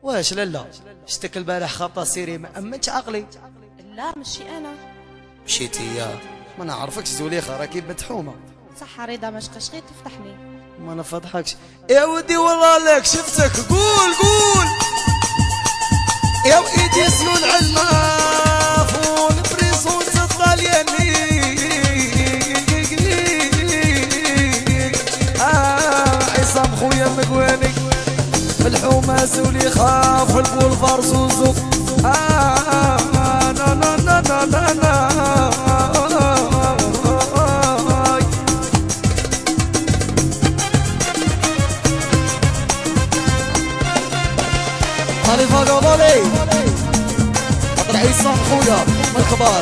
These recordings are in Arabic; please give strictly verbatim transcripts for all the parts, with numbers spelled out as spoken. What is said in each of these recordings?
واش لالا شتك البارح خاطه سيري ما امنتش عقلي. لا ماشي انا. مشيتي يا ما نعرفكش زوليخه راكي متحومه. صح رضا ما شقاش غير تفتحني. ما نفضحكش يا ودي والله لك شفتك. قول قول يا وإيدي سيول علمافون بريزون الطالياني. آه عصام خويا مقواني بالحومة سولي خاف والبولفار زوزو. آه نا نا نا نا نا نا هاني فاقا اطلع عصام خويا من الكبار.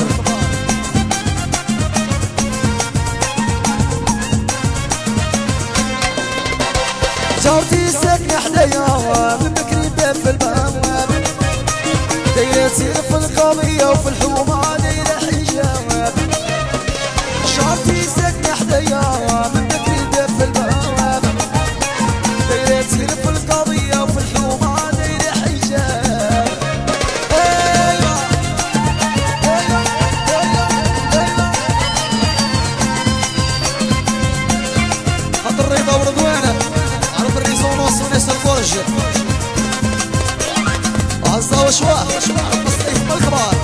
جارتي ساكنة حدايا من بكري داب في البواب. دايرة سير في القضية وفي الحومة دايرة حجاب. جارتي ساكنة حدايا من بكري داب في البواب. دايرة سير في القضية وفي الحومة عزة وشواح التصريف بالكبار.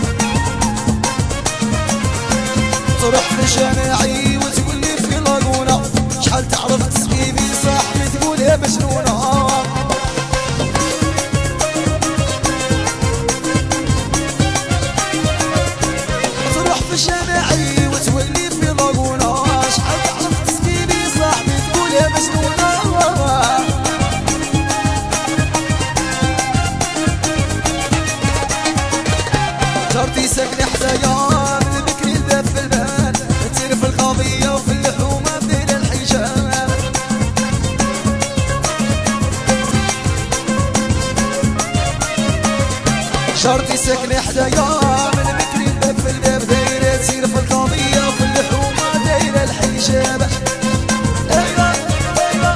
تروح في شارعي وتقول لي في لاغونا شحال تعرف تسقيني صاحبي تقول يا مجنونة. تروح في شارعي وتقول لي في لاغونا شحال تعرف تسقيني صاحبي تقول يا مجنونة. جارتي ساكنة حدايا من بكري داب في البال. تسير في القضية وفي اللحومة بدير الحجاب. جارتي ساكنة حدايا من بكري داب في الباب. دايرة تسير في القضية وفي اللحومة دايرة الحجاب. ايوا ايوا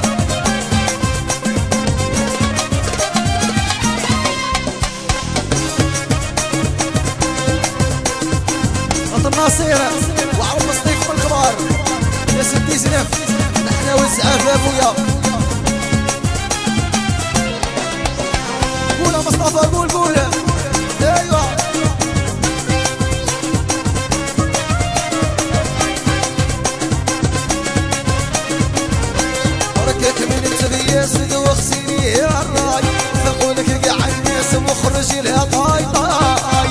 الناصيرة وعرب مصديق بالكبار. يا ستي زنف نحنا والزعاف يا بويا. قول مصطفى قول قول ايوا. بركك من التبياس وخسيني يا الراي. ثقولك قاع الناس وخرج لها طاي طاي.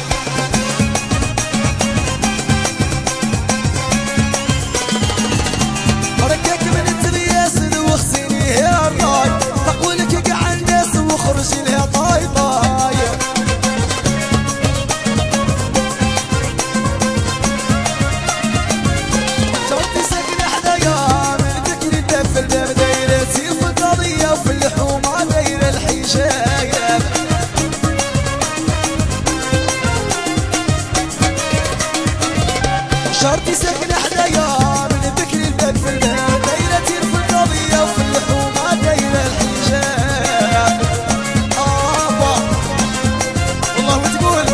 جارتي ساكنة حدايا من بكري الباب في الباب. دايرة تير في القضية وفي اللحومة دايرة الحجاب. آبا والله وتقول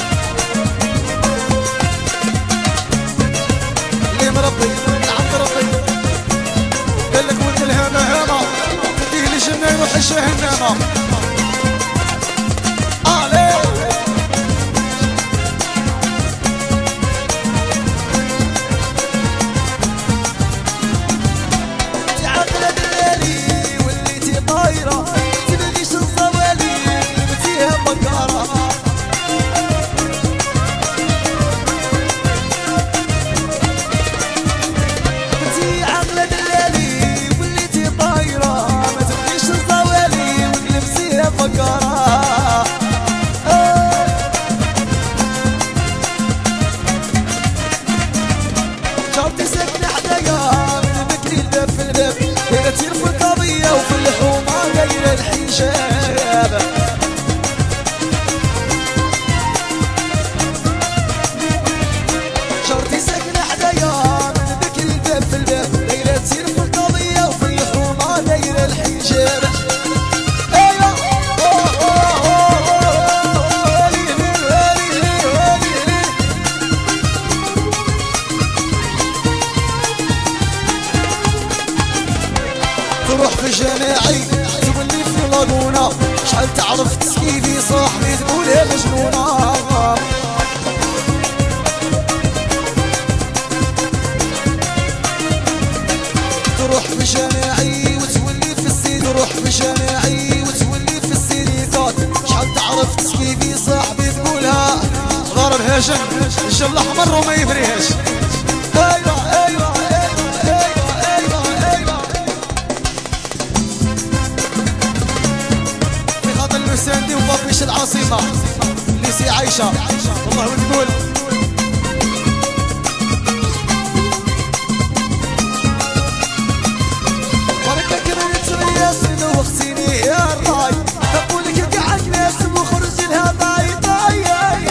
اللي مربي العبد ربي قال لك ولد الهامة هامة تديه لي جنان وحشة هنامة. جارتي ساكنة حدايا من بكري الباب في الباب. دايرة تير في القضية وفي اللحومة دايرة الحجاب. جارتي ساكنة حدايا من بكري الباب في الباب. دايرة تير في القضية وفي اللحومة دايرة الحجاب. ايوا مضمونة شحال تعرف تسكيفي صاحبي تقولها مجنونة تروح في جماعي وتولي في السيد تروح في جماعي وتولي في السيديكات شحال تعرف تسكيفي صاحبي تقولها غار الهجم الجبل الاحمر وما يفريهاش ايوا ايوا ايوا ايوا ايوا في خاطر المساندي وبابيش العاصمة اللي سي عايشة والله وتقول بركة كبرت رياسي وختيني يا الراي أقولك قاعد ناس وخرج لها باي باي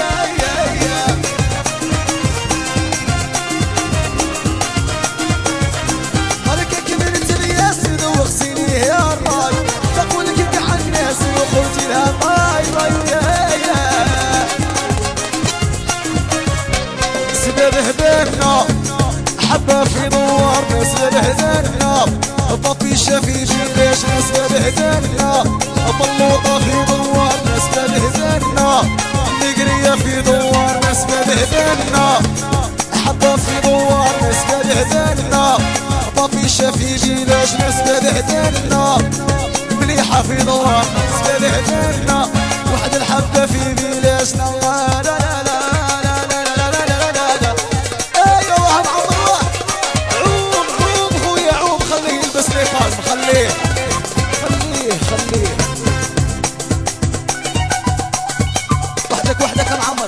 بركة كبرت رياسي وختيني يا الراي أقولك قاعد ناس وخرج لها باي باي سبب هبالنا حبة في دوارنا سبب هدالنا بابي شافي جيباش نسبة هدالنا بلوطة في دوارنا سبب هدالنا نقرية في دوارنا سبب هدالنا حبة في دوارنا سبب هدالنا بابي شافي جيباش نسبة هدالنا مليحة في دوارنا سبب هدالنا واحد الحبة في بلاشنا لا لا لا خليه خليه خليه وحدك وحدك يا معمر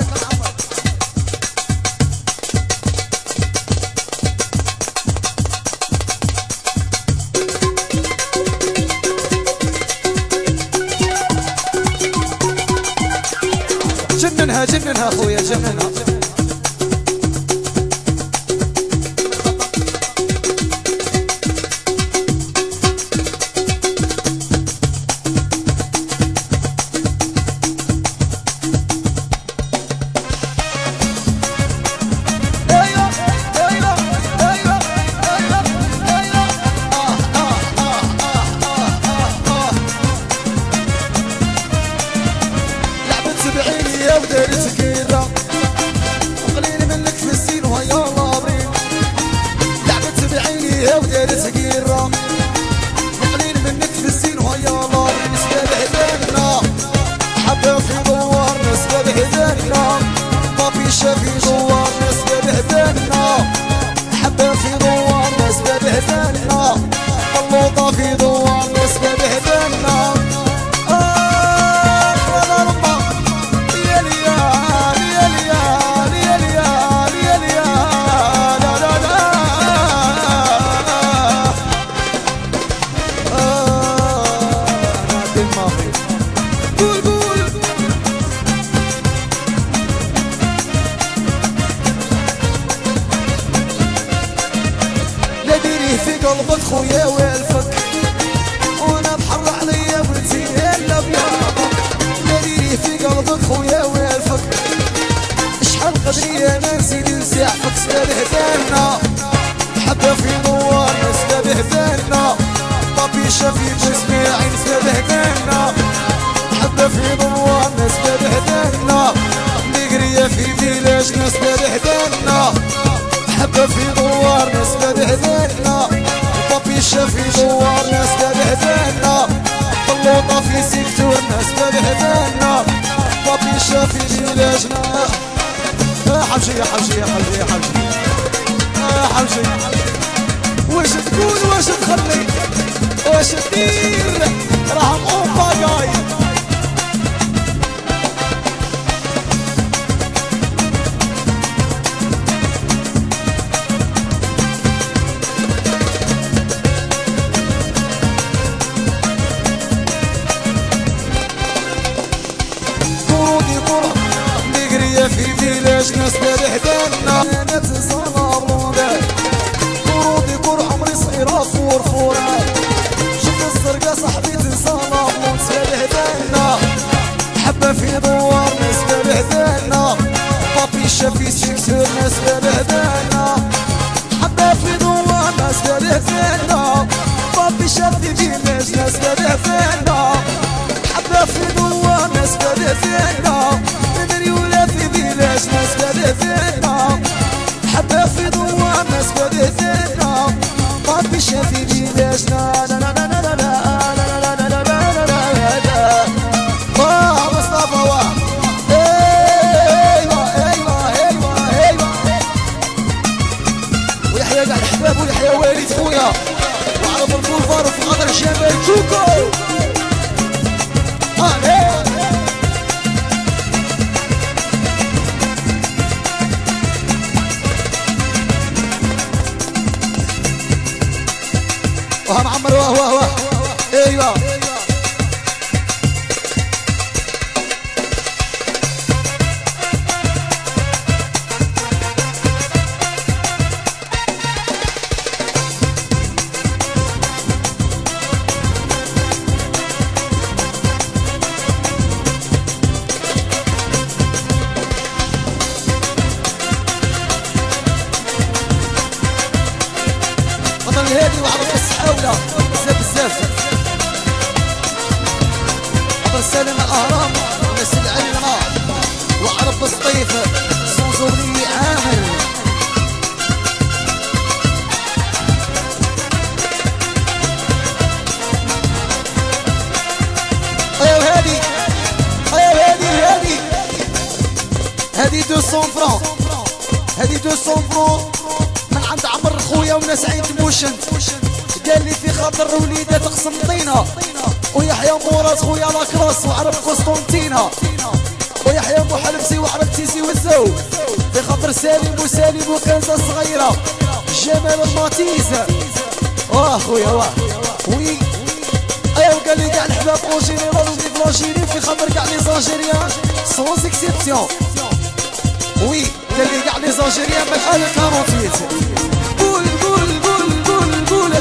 جننها جننها اخويا جننها ودارت كيرة وقليل منك في السين وهيا لابرين لعبت بعيني ودارت كيرة وقليل منك في السين وهيا لابرين سباب هدالنا حبة في دوارنا سباب هدالنا بابي شافي دوارنا سباب هدالنا حبة في دوارنا سباب هدالنا بلوطة في دوارنا سباب هدالنا في قلبك خويا والفك وانا بحر عليا بنتي الا بياضك ناديني في قلبك خويا والفك شحال قدري انا نسيت نسعفك سباب هدالنا حبة في دوارنا سباب هدالنا بابي شافي بسماعي سباب هدالنا حبة في دوارنا سباب هدالنا نقرية في فيلاجنا سباب هدالنا حبة في دوارنا سباب هدالنا بابي شافي دوارنا سباب هدالنا بلوطة في سيكتورنا سباب هدالنا بابي شافي فيلاجنا يا حبشي يا حبشي يا حبشي يا حبشي يا حبشي واش تقول واش تخلي واش تدير راهم أوبا جاي في فيلاج ناس بهدالنا انا تنصانا بلوندات ورودي كور عمري صغيرة فور فورات شفت السرقة صاحبي تنصانا بلوند بهدالنا حبة في دوار ناس بهدالنا بابي شافي سيكسور ناس بهدالنا حبة في دوار ناس بهدالنا بابي شافي فيلاج ناس بهدالنا البابي شافي بيداش لا لا لا لا لا لا لا لا لا لا واه مصطفى واه ايوا ايوا ايوا ايوا ويحيى كاع الحباب ويحيى والد خويا وعرب البولفار في قدر الجمال كوكو اه وها معمر واه واه واه ايوا الهادي وعرف الصحاولة بزاف بزاف عبر سالم الأهرام وناس العلمة وعرف الصيف صنصوري عامل أيا الهادي أيا الهادي الهادي هادي دوسون فران هادي دوسون فران من عند عمر خويا وناس عين موشن قال لي في خاطر وليدة تقسم طينة ويحيى مراد خويا لاكراس وعرف قسطنطينة ويحيى محلبسي وعرف تيسي والزو في خاطر سالم وسالم وكنزة صغيرة جمال الماتيز واه خويا واه وي ايوا قال لي كاع الحباب اونجيني ولي بلانجيني في خاطر كاع لي زانجيريان سون اكسيبسيون وي قال لي كاع لي زانجيريان من الحالة ثمانية قول قول قول قول قول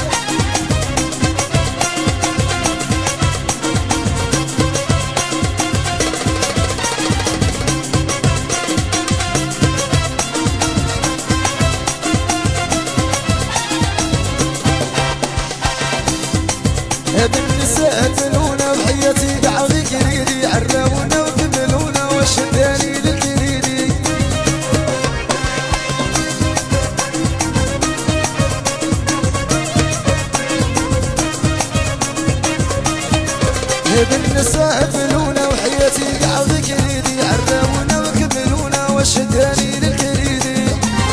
هاد النساء تلونا وحياتي كاع غير كريدي عراونا وكملونا وشداني للكريدي هاد النساء تلونا وحياتي كاع غير كريدي عراونا وكملونا وشداني للكريدي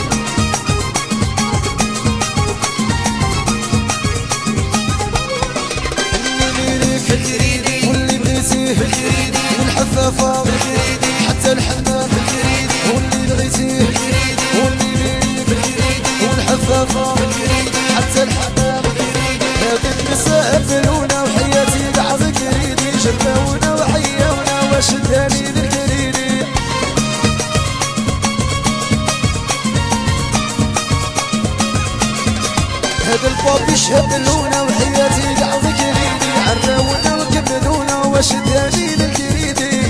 واللي بغيتيه والحفافة حتى الحمام واللي بغيتيه واللي ليك والحفافة حتى الحمام هاد النساء فلونا وحياتي كاع ذكريدي جراونا وحياونا وشداني للكريدي هاد البابي شهدلونا وحياتي كاع ذكريدي عراونا وكملونا وشداني للكريدي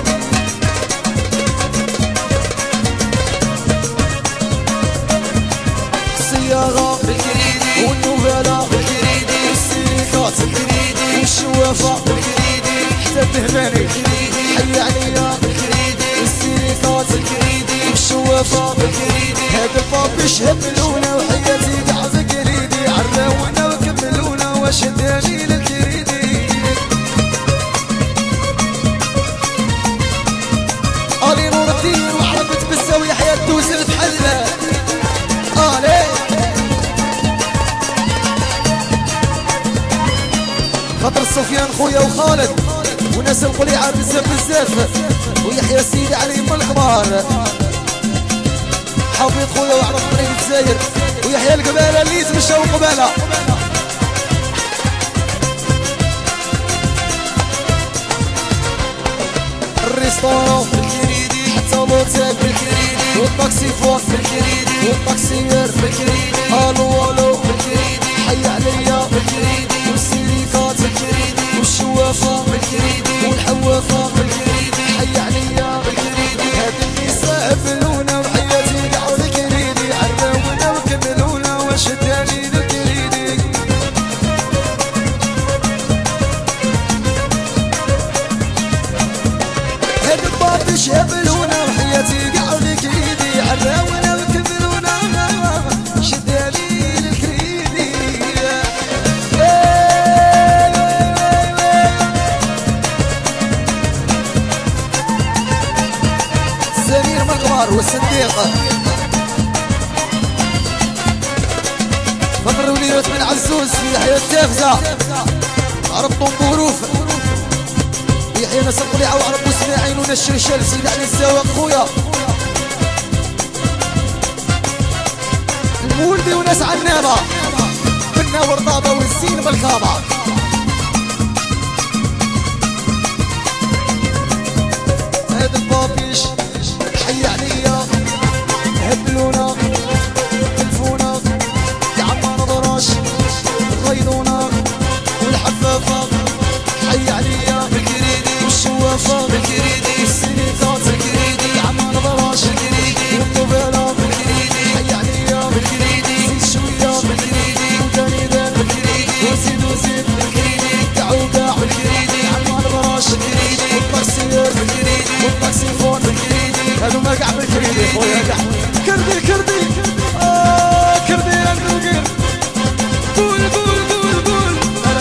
الصياغة بالكريدي والنوفالة بالكريدي والسيريكات بالكريدي والشوافة بالكريدي حتى الدهماني حي عليا بالكريدي والسيريكات بالكريدي والشوافة بالكريدي هذا البابي شهدلونا وحياتي كاع ذكريدي عراونا وكملونا وشداني للكريدي علي نور الدين وعرفت بالسوي حياة توزن بحلة علي خاطر سفيان خويا وخالد وناس القليعة بزاف بزاف ويحيى سيدي علي من الكبار حفيظ خويا وعرف طريق الجزائر ويحيى القبالة اللي تمشاو قبالة الريستورون بالكريدي حتى لوتيل بالكريدي والطاكسي فوق بالكريدي والطاكسيير بالكريدي الو الو بالكريدي حي عليا بالكريدي والسيريكات بالكريدي والشوافة بالكريدي والحوافة بالكريدي حي عليا بالكريدي هاد النساء فلونا وحياتي كاع بالكريدي عراونا وكملونا وشداني للكريدي هاد البابي شهبلونا وحياتي كاع بالكريدي عراونا وكملونا شداني للكريدي الدار والصديق فطر وليرة من عزوز في يحيى التافزة عرب طنبوروف يحيى ناس القليعة وعرب اسماعيل ونشر الشل سيد علي الزواق خويا المولدي وناس عنابة بنا ورطابة والزين بالكابة هاد البابيش حي عليا هبلونا تلفونا يا عمار ضراش غيضونا والحفافة حي عليا بالكريدي والشوافة بالكريدي والسنيكات بالكريدي يا عمار ضراش بالكريدي والطبالة بالكريدي حي عليا بالكريدي زيد شوية بالكريدي ودانيدان بالكريدي وزيد وزيد بالكريدي قعو قاع بالكريدي يا عمار ضراش بالكريدي والطاكسيات بالكريدي والطاكسيفون بالكريدي هادو ما قاع بالكريدي خويا قاع كردي كردي آه كردي يا الفقير قول قول قول قول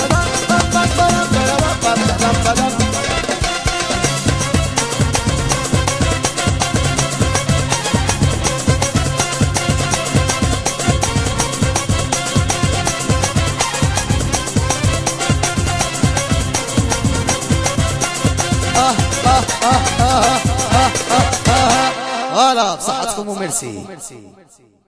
آه آه آه آه آه آه آه آه آه بصحتكم وميرسي.